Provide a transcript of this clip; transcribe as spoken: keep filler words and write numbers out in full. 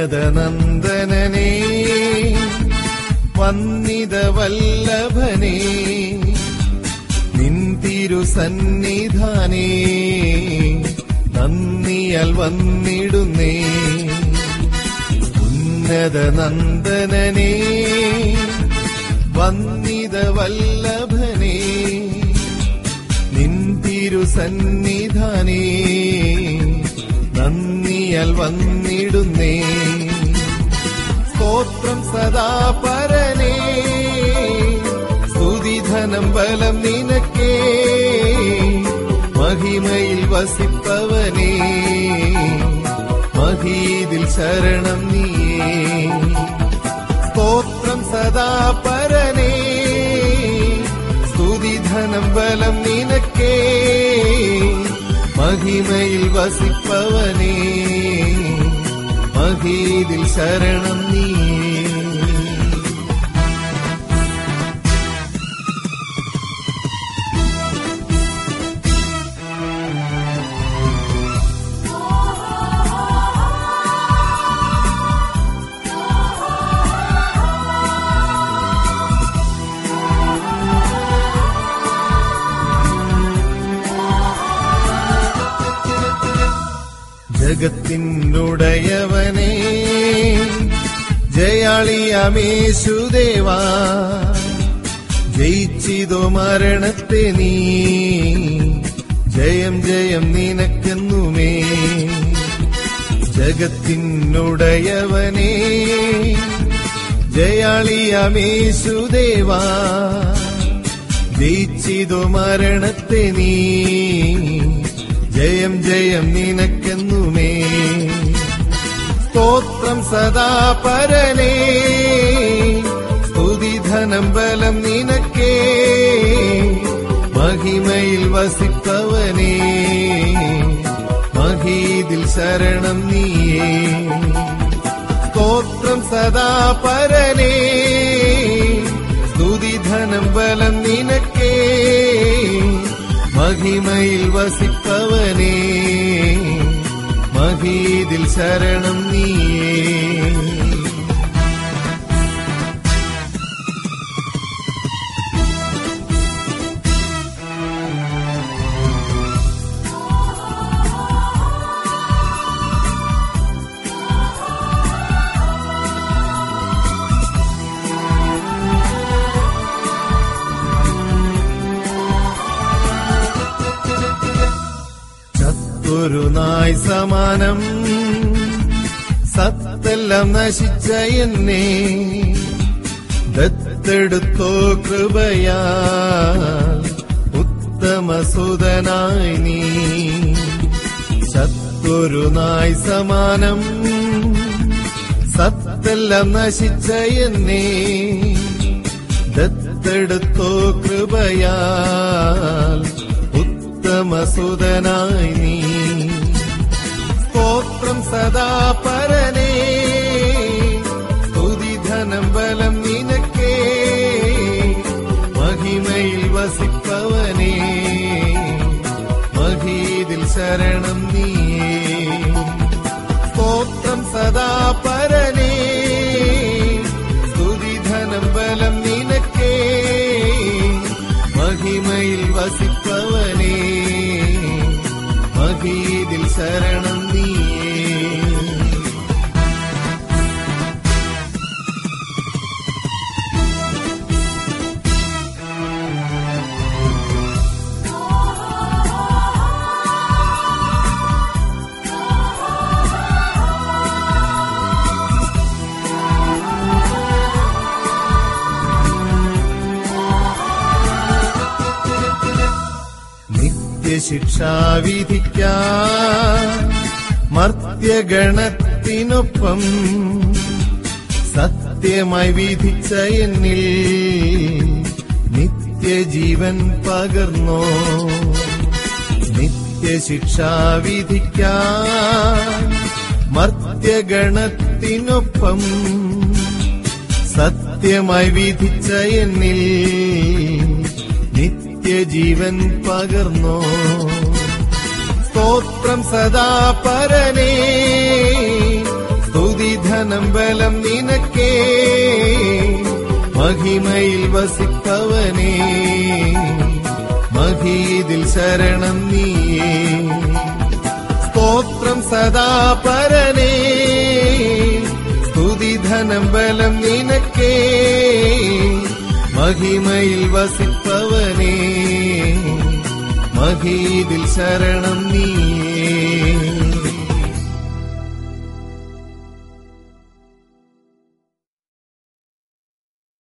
ഉന്നതനന്ദനനേ വന്നിത വല്ലഭനേ നിൻ തിരുസന്നിധാനേ നന്ദിയാൽ വന്നിടുന്നേ. ഉന്നതനന്ദനനേ വന്നിത വല്ലഭനേ നിൻ തിരുസന്നിധാനേ നന്ദിയാൽ വന്നിടുന്നേ. സ്തോത്രം സദാ പരനേ സ്തുതിധനം ബലം നിനക്കേ മഹിമയിൽ വസിപ്പവനേ മഹീതിൽ ശരണം നീയേ. സ്തോത്രം സദാ പരനേ സ്തുതിധനം ബലം നിനക്കേ മഹിമയിൽ വസിപ്പവനേ മഹീതിൽ ശരണം നീയേ. ജഗത്തിനുടയവനേ ജയാളിയമേശുദേവാ ജയിച്ചിതോ മരണത്തെ നീ ജയം ജയം നിനക്കെന്നുമേ. ജഗത്തിനുടയവനേ ജയാളിയമേശുദേവാ ജയിച്ചിതോ മരണത്തെ നീ ജയം ജയം നിനക്കെന്നുമേ. സ്തോത്രം സദാ പരനേ സ്തുതിധനം ബലം നിനക്കേ മഹിമയിൽ വസിപ്പവനേ മഹീതിൽ ശരണം നീയേ. സ്തോത്രം സദാ പരനേ സ്തുതിധനം ബലം നിനക്കേ മഹിമയിൽ വസിപ്പവനേ മഹീതിൽ ശരണം നീയേ. ഒരു നായ് സമാനം സത്തെല്ലാം നശിച്ച എന്നെ ദത്തെടുത്തോ കൃപയാൽ ഉത്തമസുതനായി നീ. ശത്രു നായ് സമാനം സത്തെല്ലാം നശിച്ച എന്നെ ദത്തെടുത്തോ കൃപയാൽ ഉത്തമസുതനായി നീ. സ്തോത്രം സദാ പരനേ സ്തുതിധനം ബലം നിനക്കേ മഹിമയിൽ വസിപ്പവനേ മഹീതിൽ ശരണം നീയേ. സ്തോത്രം സദാ പരനേ സ്തുതിധനം ബലം നിനക്കേ മഹിമയിൽ വസിപ്പവനേ മഹീതിൽ ശരണം നീയേ. നിത്യശിക്ഷാവിധിക്കാൻ മർത്യഗണത്തിനൊപ്പം സത്യമായി വിധിച്ച എന്നിൽ നിത്യജീവൻ പകർന്നോ. നിത്യശിക്ഷാവിധിക്കാൻ മർത്യഗണത്തിനൊപ്പം സത്യമായി വിധിച്ച എന്നിൽ നിത്യജീവൻ പകർന്നോ. സ്തോത്രം സദാ പരനേ സ്തുതി സ്തുതിധനം ബലം നിനക്കേ, മഹിമയിൽ വസിപ്പവനേ, മഹീതിൽ ശരണം നീയേ. സ്തോത്രം സദാ പരനേ, സ്തുതിധനം ബലം നിനക്കേ, മഹിമയിൽ വസിപ്പവനേ, മഹീതിൽ ശരണം നീയേ.